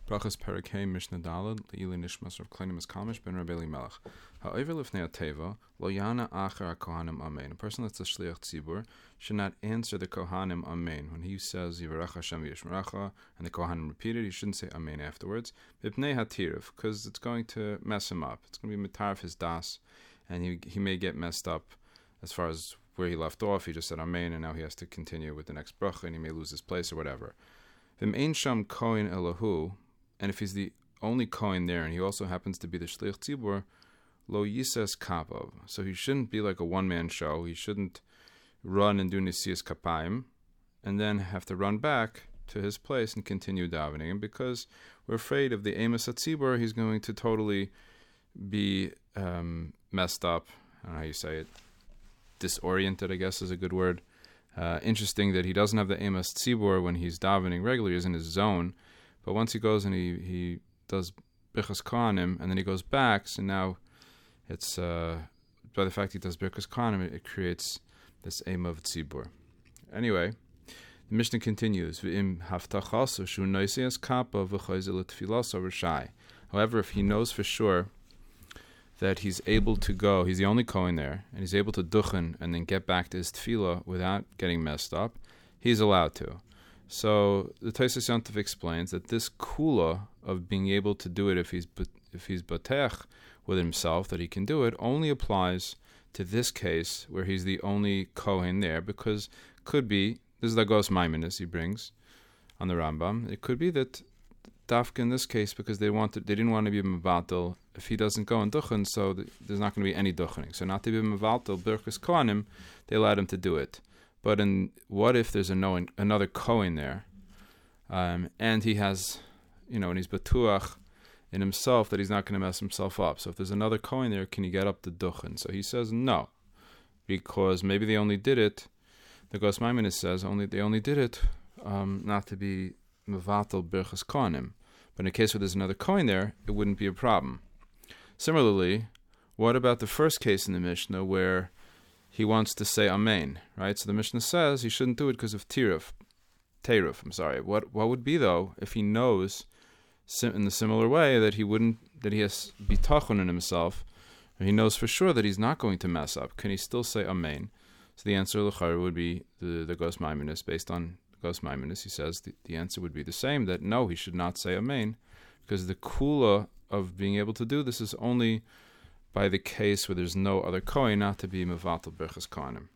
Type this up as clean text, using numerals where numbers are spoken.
Brachas Perakei Mishnah Daled Leili Nishmas Rav Klein Miskamish Ben Rabbi Elimelech. Ha'over lifnei ateva lo yana acher haKohanim Amen. A person that's a shliach tzibur should not answer the Kohanim Amen when he says Yivarach Hashem Yishmeracha and the Kohanim repeat it. He shouldn't say Amen afterwards. Bipnei hatirif, because it's going to mess him up. It's going to be mitarf his das, and he may get messed up as far as where he left off. He just said Amen, and now he has to continue with the next bracha, and he may lose his place or whatever. V'im ein sham kohen elahu. And if he's the only Kohen there, and he also happens to be the Shliach Tzibur, lo yises kapov. So he shouldn't be like a one-man show. He shouldn't run and do Nisiyas Kapayim, and then have to run back to his place and continue davening. And because we're afraid of the Amos HaTzibur, he's going to totally be messed up. I don't know how you say it. Disoriented, I guess is a good word. Interesting that he doesn't have the Amos Tzibur when he's davening regularly. He's in his zone. But once he goes and he does Birchas Kohanim, and then he goes back, so now it's, by the fact he does Birchas Kohanim, it creates this aim of Tzibur. Anyway, the Mishnah continues, However, if he knows for sure that he's able to go, he's the only Kohen there, and he's able to duchen and then get back to his tefillah without getting messed up, he's allowed to. So the Tosfos Yontif explains that this kula of being able to do it if he's batech with himself that he can do it only applies to this case where he's the only kohen there, because could be, this is the Gos Maimonides he brings on the Rambam, it could be that dafka in this case, because they didn't want to be mevatel if he doesn't go and duchen, so there's not going to be any duchening. So not to be mevatel Birchas Kohanim, they allowed him to do it. But what if there's another Kohen there, and he has, and he's batuach in himself that he's not going to mess himself up. So if there's another Kohen there, can he get up to duchen? So he says no, because maybe they only did it. The Gos Maimonides says they only did it not to be mevatel Birchas Kohanim. But in a case where there's another Kohen there, it wouldn't be a problem. Similarly, what about the first case in the Mishnah where he wants to say Amen, right? So the Mishnah says he shouldn't do it because of Teiruf. What would be though if he knows in the similar way that he has bitachon in himself, and he knows for sure that he's not going to mess up? Can he still say Amen? So the answer l'chara would be the Gos Maimonides. Based on Gos Maimonides, he says the answer would be the same, that no, he should not say Amen, because the kula of being able to do this is only by the case where there's no other Kohen, not to be mevatel Birchas Kohanim.